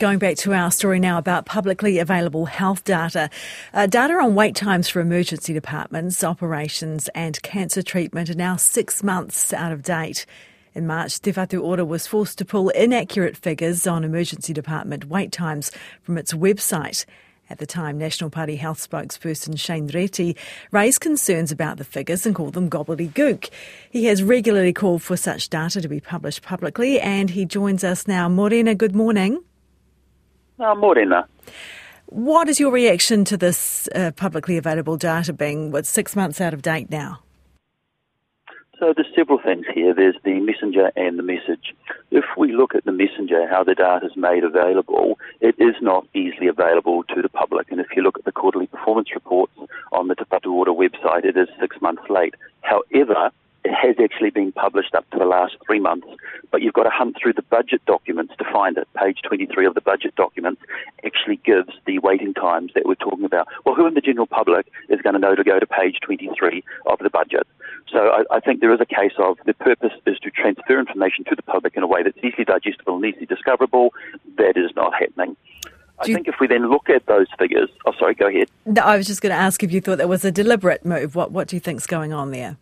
Going back to our story now about publicly available health data. Data on wait times for emergency departments, operations and cancer treatment are now 6 months out of date. In March, Te Whatu Ora was forced to pull inaccurate figures on emergency department wait times from its website. At the time, National Party health spokesperson Shane Reti raised concerns about the figures and called them gobbledygook. He has regularly called for such data to be published publicly, and he joins us now. Morena, good morning. Morena. What is your reaction to this publicly available data being 6 months out of date now? So there's several things here. There's the messenger and the message. If we look at the messenger, how the data is made available, it is not easily available to the public. And if you look at the quarterly performance reports on the Te Whatu Ora website, it is 6 months late. However, it has actually been published up to the last 3 months, but you've got to hunt through the budget documents to find it. Page 23 of the budget documents actually gives the waiting times that we're talking about. Well, who in the general public is going to know to go to page 23 of the budget? So I think there is a case of the purpose is to transfer information to the public in a way that's easily digestible and easily discoverable. That is not happening. I think if we then look at those figures... Oh, sorry, go ahead. No, I was just going to ask if you thought that was a deliberate move. What do you think's going on there?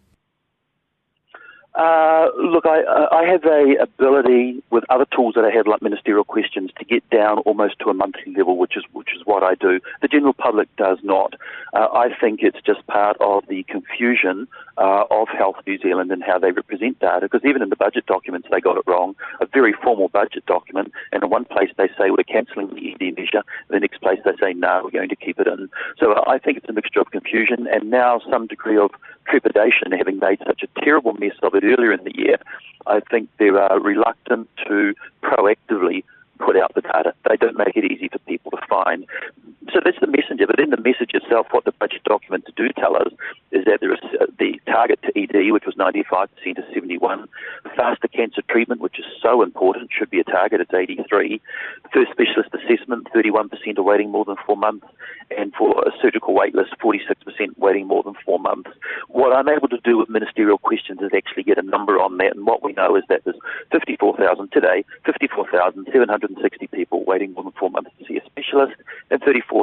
Look, I have a ability with other tools that I have, like ministerial questions, to get down almost to a monthly level, which is what I do. The general public does not. I think it's just part of the confusion of Health New Zealand and how they represent data, because even in the budget documents they got it wrong. A very formal budget document, and in one place they say we're cancelling the ED measure, the next place they say no, we're going to keep it in. So I think it's a mixture of confusion and now some degree of trepidation, having made such a terrible mess of it earlier in the year. I think they are reluctant to proactively put out the data. They don't make it easy for people to find. So that's the messenger, but in the message itself, what the budget documents do tell us is that there is the target to ED, which was 95% to 71%. Faster cancer treatment, which is so important, should be a target, it's 83%. First specialist assessment, 31% are waiting more than 4 months. And for a surgical wait list, 46% waiting more than 4 months. What I'm able to do with ministerial questions is actually get a number on that, and what we know is that there's 54,000 today, 54,760 people waiting more than 4 months to see a specialist, and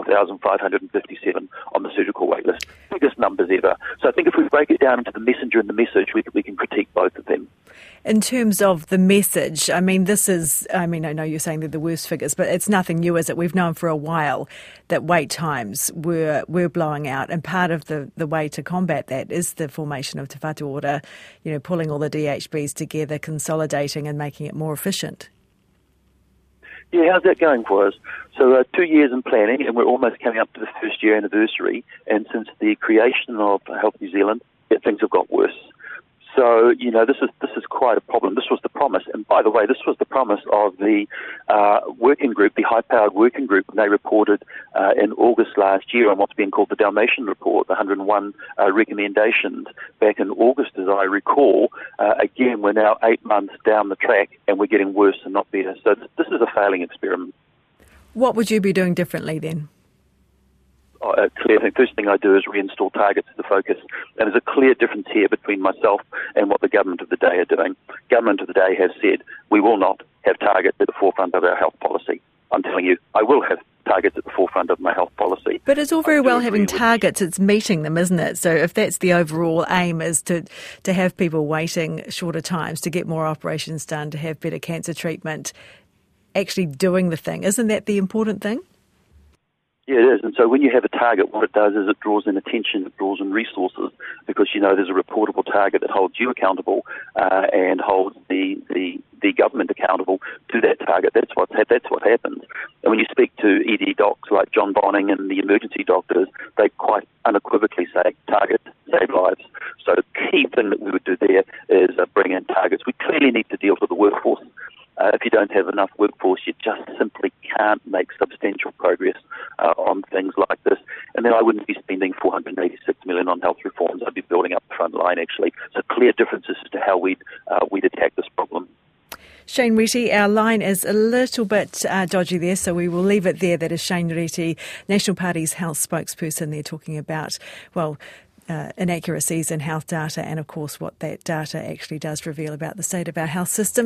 34,557 on the surgical wait list. Biggest numbers ever. So I think if we break it down into the messenger and the message, we can critique both of them. In terms of the message, I know you're saying they're the worst figures, but it's nothing new, is it? We've known for a while that wait times were blowing out, and part of the way to combat that is the formation of Te Whatu Ora, pulling all the DHBs together, consolidating and making it more efficient. Yeah, how's that going for us? So 2 years in planning, and we're almost coming up to the first year anniversary, and since the creation of Health New Zealand, things have got worse. So, this is quite a problem. This was the promise. And by the way, this was the promise of the working group, the high-powered working group, when they reported in August last year on what's being called the Dalmatian Report, the 101 recommendations back in August, as I recall. Again, we're now 8 months down the track, and we're getting worse and not better. So this is a failing experiment. What would you be doing differently then? A clear thing. First thing I do is reinstall targets to the focus. And there's a clear difference here between myself and what the government of the day are doing. Government of the day has said we will not have targets at the forefront of our health policy. I'm telling you, I will have targets at the forefront of my health policy. But it's all very well having targets, it's meeting them, isn't it? So if that's the overall aim, is to have people waiting shorter times, to get more operations done, to have better cancer treatment, actually doing the thing, isn't that the important thing? Yeah, it is. And so when you have a target, what it does is it draws in attention, it draws in resources, because there's a reportable target that holds you accountable and holds the government accountable to that target. That's what happens. And when you speak to ED docs like John Bonning and the emergency doctors, they quite unequivocally say target save lives. So the key thing that we would do there is bring in targets. We clearly need to deal with the workforce. If you don't have enough workforce, you just simply can't make substantial progress on things like this. And then I wouldn't be spending $486 million on health reforms. I'd be building up the front line, actually. So clear differences as to how we'd attack this problem. Shane Reti, our line is a little bit dodgy there, so we will leave it there. That is Shane Reti, National Party's health spokesperson. They're talking about, inaccuracies in health data and, of course, what that data actually does reveal about the state of our health system.